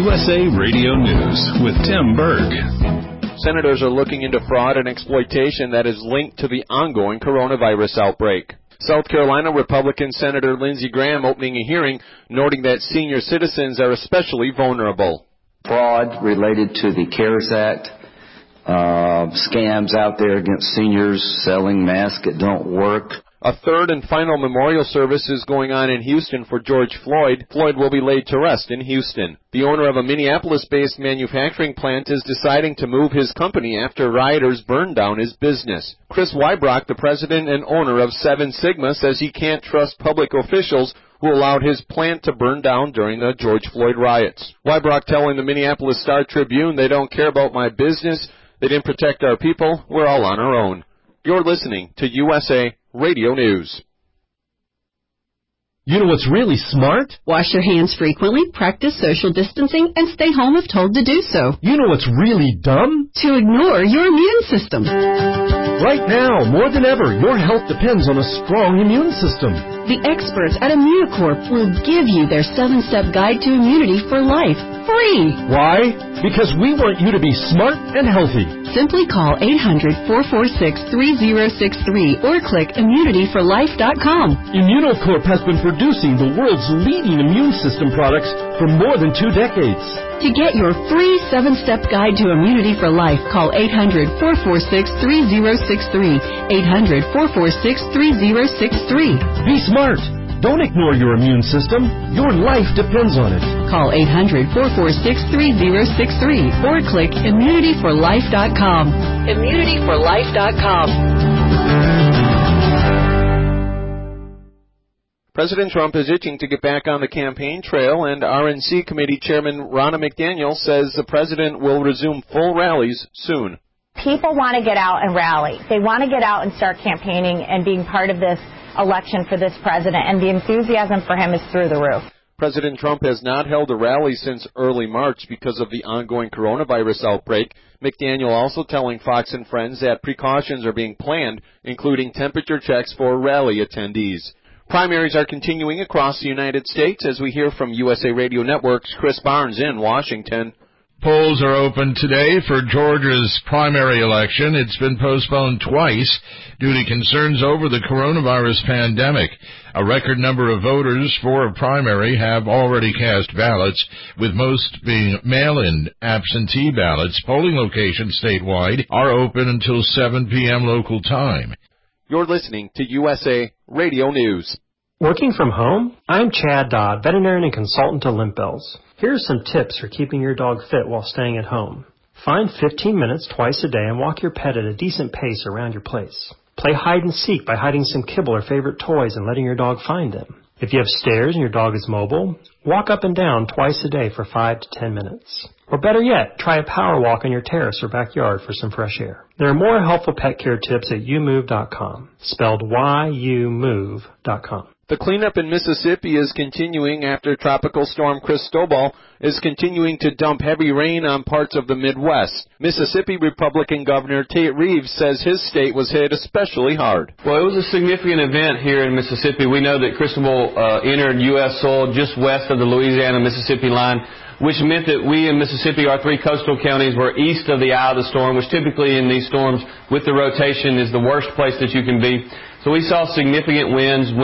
USA Radio News with Tim Berg. Senators are looking into fraud and exploitation that is linked to the ongoing coronavirus outbreak. South Carolina Republican Senator Lindsey Graham opening a hearing, noting that senior citizens are especially vulnerable. Fraud related to the CARES Act, scams out there against seniors, selling masks that don't work. A third and final memorial service is going on in Houston for George Floyd. Floyd will be laid to rest in Houston. The owner of a Minneapolis-based manufacturing plant is deciding to move his company after rioters burned down his business. Chris Wybrock, the president and owner of Seven Sigma, says he can't trust public officials who allowed his plant to burn down during the George Floyd riots. Wybrock telling the Minneapolis Star-Tribune, "They don't care about my business. They didn't protect our people. We're all on our own." You're listening to USA Radio News. You know what's really smart? Wash your hands frequently, practice social distancing, and stay home if told to do so. You know what's really dumb? To ignore your immune system. Right now, more than ever, your health depends on a strong immune system. The experts at Immunocorp will give you their 7-step guide to immunity for life, free. Why? Because we want you to be smart and healthy. Simply call 800-446-3063 or click immunityforlife.com. Immunocorp has been producing the world's leading immune system products for more than 2 decades. To get your free 7-step guide to immunity for life, call 800-446-3063. 800-446-3063. Be smart. Don't ignore your immune system. Your life depends on it. Call 800-446-3063 or click immunityforlife.com. Immunityforlife.com. President Trump is itching to get back on the campaign trail, and RNC Committee Chairman Ronna McDaniel says the president will resume full rallies soon. People want to get out and rally. They want to get out and start campaigning and being part of this election for this president, and the enthusiasm for him is through the roof. President Trump has not held a rally since early March because of the ongoing coronavirus outbreak. McDaniel also telling Fox and Friends that precautions are being planned, including temperature checks for rally attendees. Primaries are continuing across the United States as we hear from USA Radio Network's Chris Barnes in Washington. Polls are open today for Georgia's primary election. It's been postponed twice due to concerns over the coronavirus pandemic. A record number of voters for a primary have already cast ballots, with most being mail-in absentee ballots. Polling locations statewide are open until 7 p.m. local time. You're listening to USA Radio News. Working from home? I'm Chad Dodd, veterinarian and consultant to Limp Bells. Here are some tips for keeping your dog fit while staying at home. Find 15 minutes twice a day and walk your pet at a decent pace around your place. Play hide and seek by hiding some kibble or favorite toys and letting your dog find them. If you have stairs and your dog is mobile, walk up and down twice a day for 5 to 10 minutes. Or better yet, try a power walk on your terrace or backyard for some fresh air. There are more helpful pet care tips at youmove.com, spelled YOUMOVE.com. The cleanup in Mississippi is continuing after Tropical Storm Cristobal is continuing to dump heavy rain on parts of the Midwest. Mississippi Republican Governor Tate Reeves says his state was hit especially hard. Well, it was a significant event here in Mississippi. We know that Cristobal entered U.S. soil just west of the Louisiana-Mississippi line, which meant that we in Mississippi, our 3 coastal counties, were east of the eye of the storm, which typically in these storms with the rotation is the worst place that you can be. So we saw significant winds,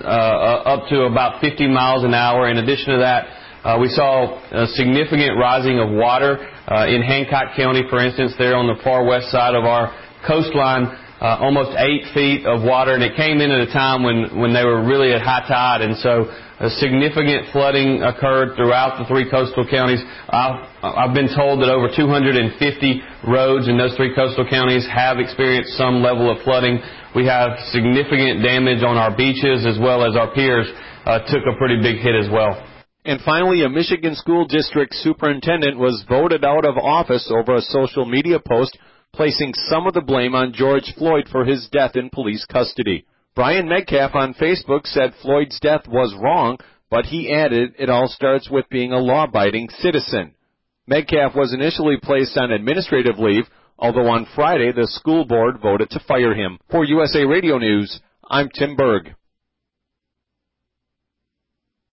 up to about 50 miles an hour. In addition to that, we saw a significant rising of water in Hancock County, for instance, there on the far west side of our coastline, almost 8 feet of water, and it came in at a time when they were really at high tide, and so a significant flooding occurred throughout the 3 coastal counties. I've been told that over 250 roads in those 3 coastal counties have experienced some level of flooding. We have significant damage on our beaches, as well as our piers took a pretty big hit as well. And finally, a Michigan school district superintendent was voted out of office over a social media post placing some of the blame on George Floyd for his death in police custody. Brian Metcalf on Facebook said Floyd's death was wrong, but he added it all starts with being a law-abiding citizen. Metcalf was initially placed on administrative leave, although on Friday the school board voted to fire him. For USA Radio News, I'm Tim Berg.